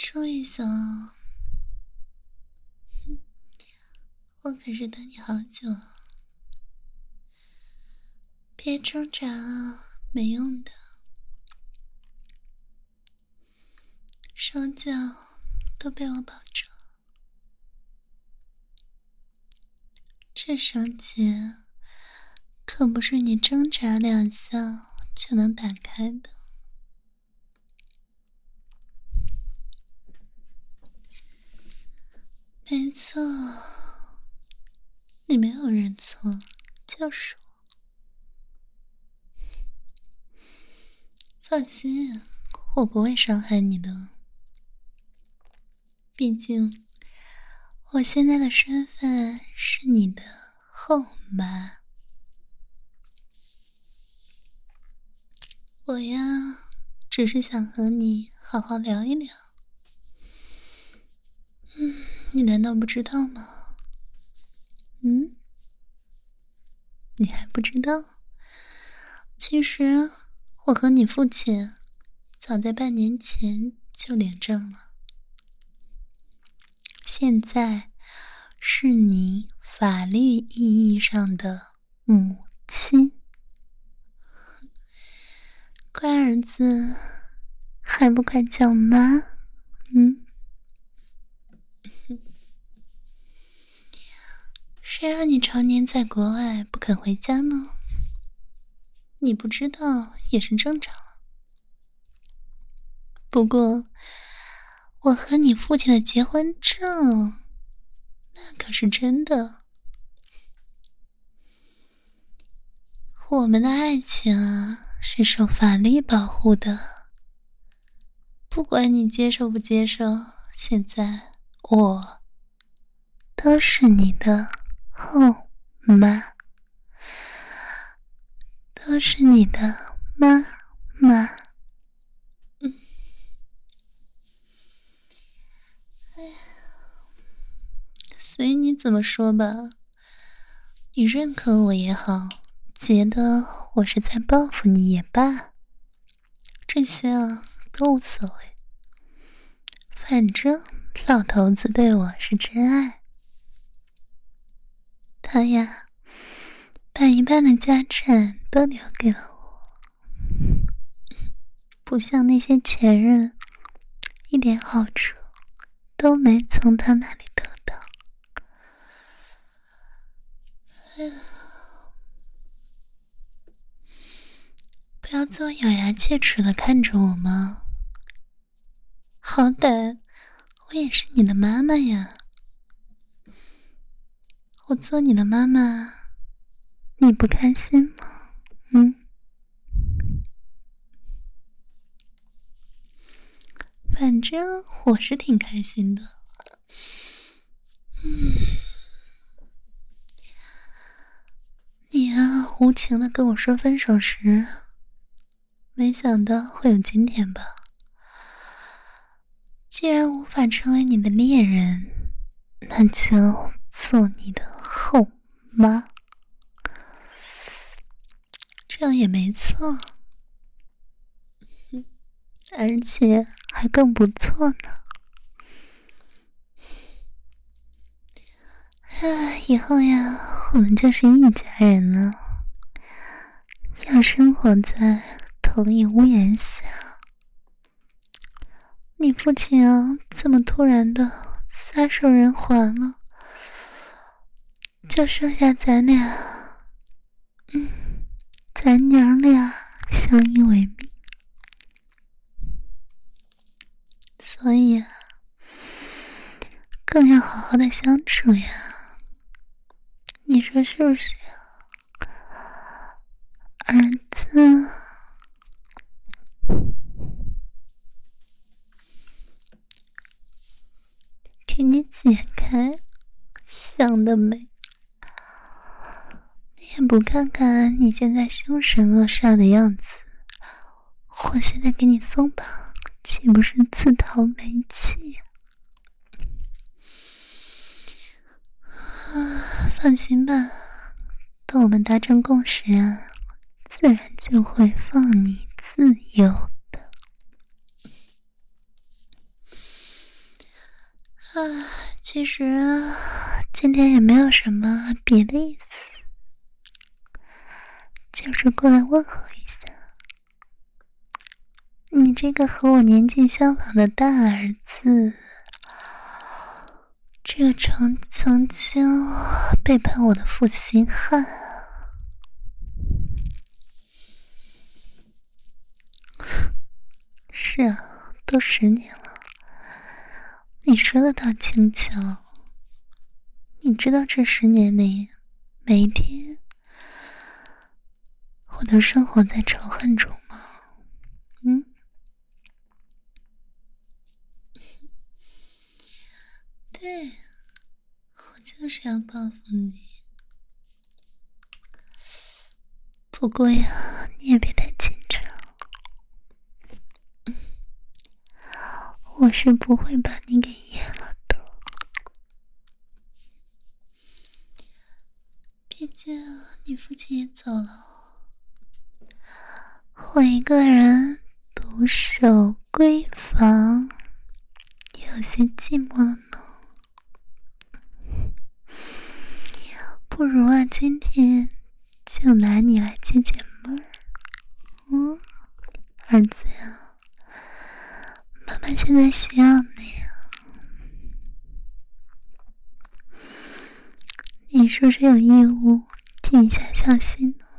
说一声，我可是等你好久了，别挣扎了，没用的，手脚都被我保住了，这绳结可不是你挣扎两下就能打开的。没错，你没有认错，就是我。放心，我不会伤害你的。毕竟，我现在的身份是你的后妈。我呀，只是想和你好好聊一聊。你难道不知道吗？你还不知道？其实，我和你父亲早在半年前就领证了。现在是你法律意义上的母亲。乖儿子，还不快叫妈？谁让你常年在国外不肯回家呢？你不知道也是正常。不过，我和你父亲的结婚证，那可是真的。我们的爱情啊，是受法律保护的。不管你接受不接受，现在我都是你的后妈，都是你的妈妈。随你怎么说吧，你认可我也好，觉得我是在报复你也罢，这些啊都无所谓。反正老头子对我是真爱，他呀把一半的家产都留给了我，不像那些前任一点好处都没从他那里得到。不要这么咬牙切齿地看着我吗？好歹我也是你的妈妈呀，我做你的妈妈，你不开心吗？反正我是挺开心的。你啊，无情地跟我说分手时，没想到会有今天吧。既然无法成为你的恋人，那就做你的后妈，这样也没错，而且还更不错呢。以后呀，我们就是一家人了，要生活在同一屋檐下。你父亲啊，这么突然的撒手人寰了，就剩下咱俩，咱娘俩相依为命。所以啊，更要好好的相处呀，你说是不是啊，儿子？给你解开，想得美！你也不看看你现在凶神恶煞的样子，我现在给你松绑，岂不是自讨没趣呀？放心吧，等我们达成共识啊，自然就会放你自由的。 其实今天也没有什么别的意思，就是过来问候一下你这个和我年纪相仿的大儿子，这个曾经背叛我的负心汉。是啊，都10年了，你说的倒轻巧。你知道这10年内，每一天我都生活在仇恨中吗？对，我就是要报复你。不过呀，你也别太紧张，我是不会把你给淹了的。毕竟你父亲也走了，我一个人独守闺房，有些寂寞了呢。不如啊，今天就拿你来解解闷儿。儿子呀，妈妈现在需要你啊，你是不是有义务尽一下孝心呢？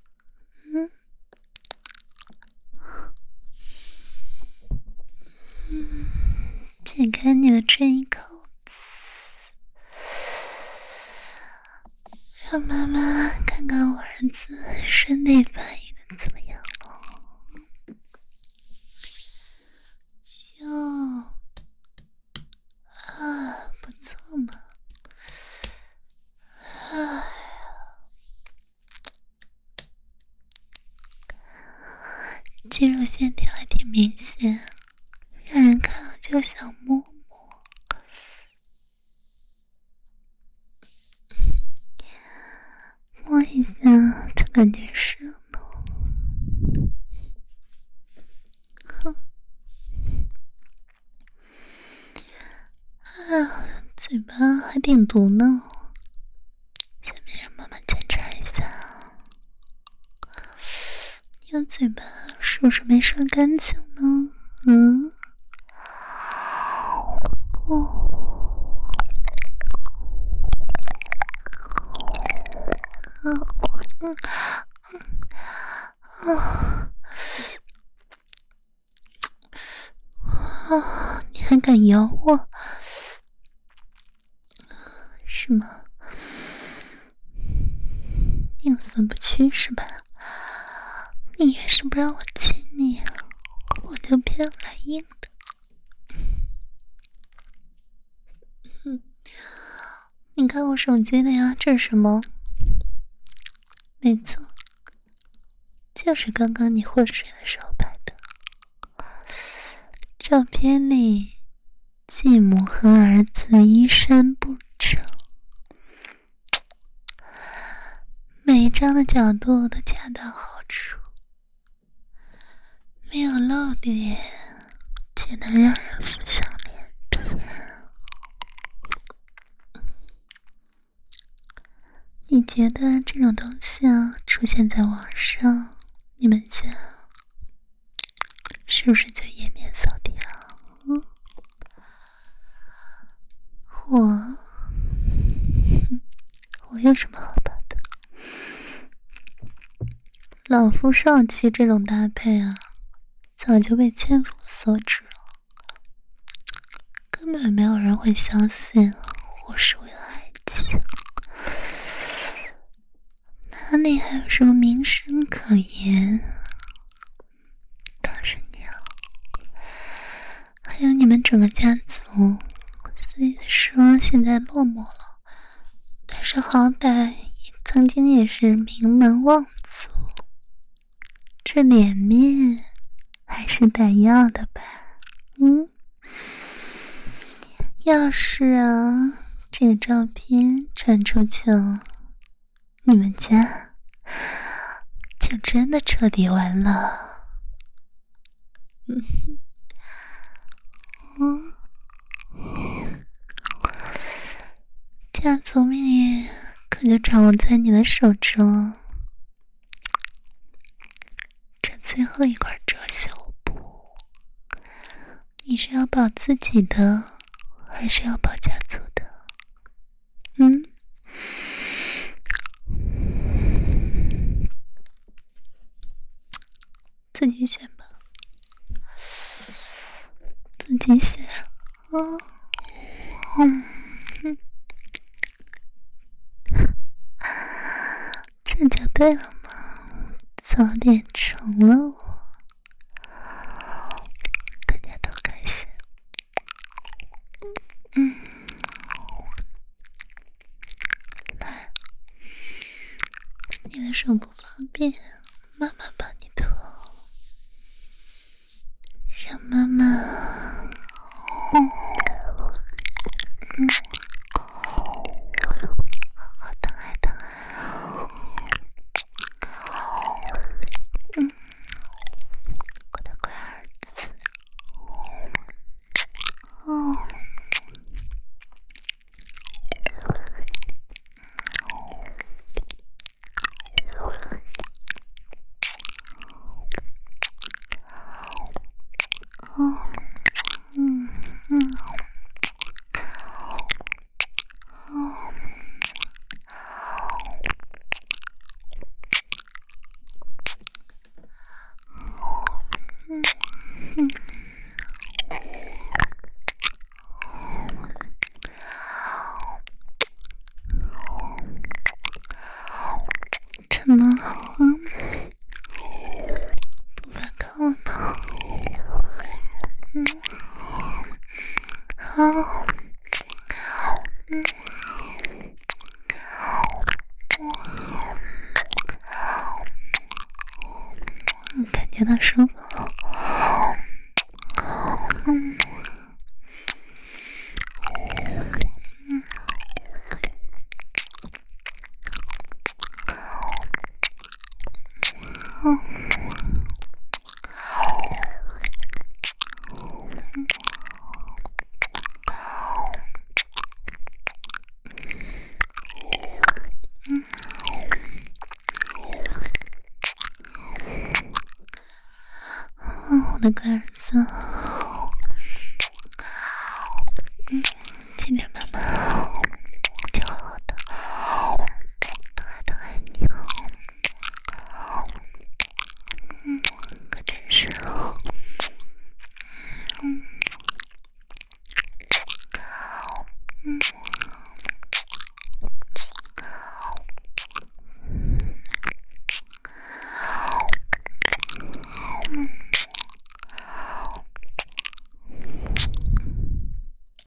解开你的这一口子，让妈妈看看我儿子身内发育的怎么样了。行啊，不错嘛。肌肉线条还挺明显，让人看了就想摸摸。摸一下就感觉湿了呢。哼，嘴巴还挺毒呢。下面让妈妈检查一下，你的嘴巴是不是没刷干净呢？你还敢咬我？是吗？宁死不屈是吧？你越是不让我亲你，我就偏来硬的。你看我手机的呀，这是什么？没错，就是刚刚你昏睡的时候拍的。照片里，继母和儿子衣衫不整，每一张的角度都恰到好处，没有露脸，却能让人浮想联翩。你觉得这种东西啊，出现在网上，你们家是不是就颜面扫地了？我有什么好怕的？老夫少妻这种搭配啊，早就被千夫所指了，根本没有人会相信我是为了爱情，哪里还有什么名声可言？倒是你啊，还有你们整个家族，虽说现在落寞了，但是好歹曾经也是名门望族，这脸面还是得要的吧？要是啊，这个照片传出去了，你们家就真的彻底完了。 家族命运可就掌握在你的手中。这最后一块遮羞布，你是要保自己的，还是要保家族的？自己选吧，自己选。这就对了嘛，早点成了我，大家都开心。来，你的手不方便，妈妈帮你脱，让妈妈好好疼爱疼爱。我的乖儿子。怎么？不反抗了吗？好。感觉到舒服了。我的乖儿子，今天妈妈就好好的疼爱你。可真是。